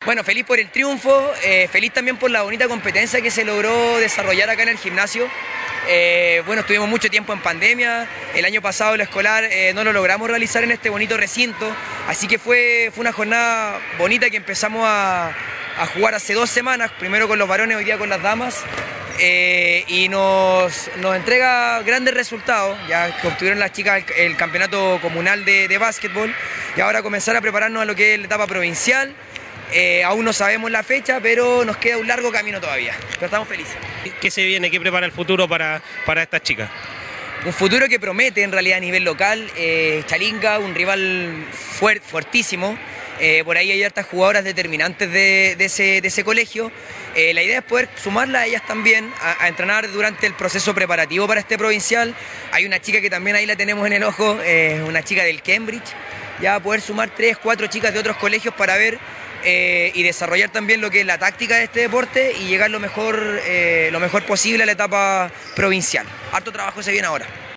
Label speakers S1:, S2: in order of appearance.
S1: Bueno, feliz por el triunfo, feliz también por la bonita competencia que se logró desarrollar acá en el gimnasio. Bueno, estuvimos mucho tiempo en pandemia, el año pasado el escolar no lo logramos realizar en este bonito recinto, así que fue una jornada bonita que empezamos a jugar hace 2 semanas, primero con los varones, hoy día con las damas. Y nos entrega grandes resultados, ya que obtuvieron las chicas el campeonato comunal de básquetbol y ahora comenzar a prepararnos a lo que es la etapa provincial. Aún no sabemos la fecha, pero nos queda un largo camino todavía, pero estamos felices.
S2: ¿Qué se viene? ¿Qué prepara el futuro para estas chicas?
S1: Un futuro que promete en realidad a nivel local, Chalinga, un rival fuertísimo. Por ahí hay hartas jugadoras determinantes de ese colegio. La idea es poder sumarlas a ellas también, a entrenar durante el proceso preparativo para este provincial. Hay una chica que también ahí la tenemos en el ojo, una chica del Cambridge, ya poder sumar 3, 4 chicas de otros colegios para ver y desarrollar también lo que es la táctica de este deporte y llegar lo mejor posible a la etapa provincial. Harto trabajo se viene ahora.